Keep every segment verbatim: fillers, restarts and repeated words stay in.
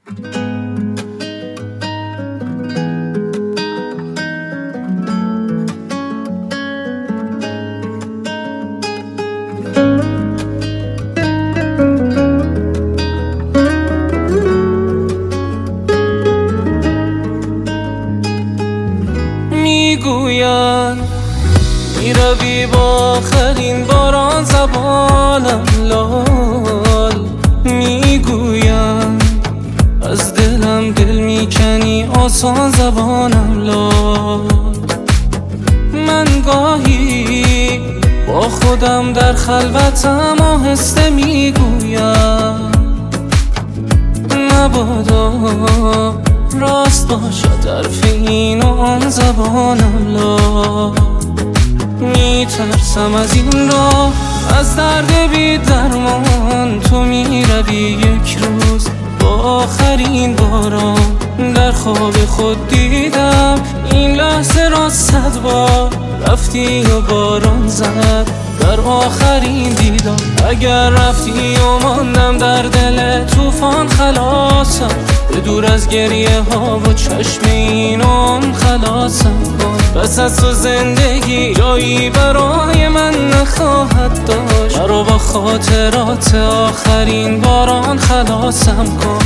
میگوین میروی با آخرین باران زبانم لال، میگوین از دلم دل میکنی آسان زبانم لال. من گاهی با خودم در خلوتم آهسته میگویم مبادا راست باشد حرف این و آن زبانم لا. میترسم از این راه، از درد بی درمان. تو میروی یک روز با آخرین باران. در خواب خود دیدم این لحظه را صد بار. رفتی و باران زد در آخرین دیدار. اگر رفتی و ماندم در دل طوفان خلاصم، به دور از گریه ها و چشم این آن خلاصم کن. بس از تو زندگی جایی برای من نخواهد داشت. مرا با خاطرات آخرین باران خلاصم کن.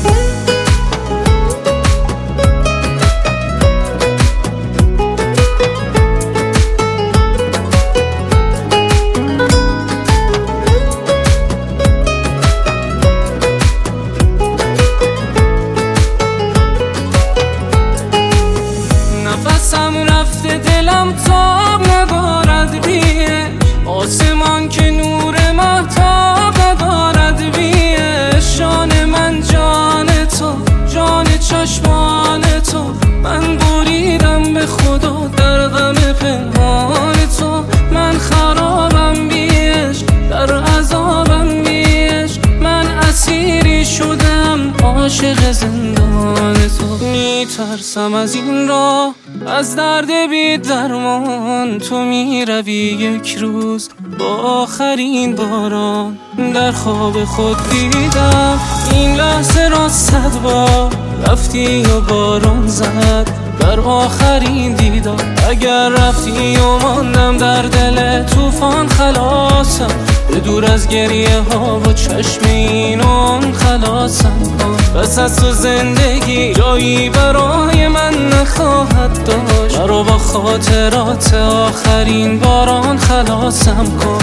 نفسم رفته دلم تاب ندارد بیش، آسمان که نور مهتاب ندارد بیش. جان من جان تو، جان چشمان تو. من بریدم به خدا در غم پنهان تو. من خرابم بیش، در عذابم بیش. من اسیری شدم عاشق زندان تو. میترسم از این راه، از درد بی درمان. تو میروی یک روز با آخرین باران. در خواب خود دیدم این لحظه را صد بار. رفتی و باران زد در آخرین دیدار. اگر رفتی و ماندم در دل طوفان خلاصم، به دور از گریه ها و چشم این آن خلاصم کن. بس از تو زندگی جایی برای من نخواهد داشت. مرا با خاطرات آخرین باران خلاصم کن.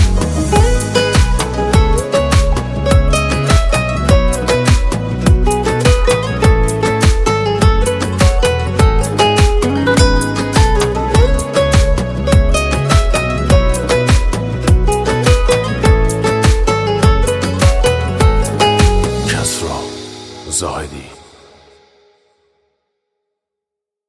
زاهدی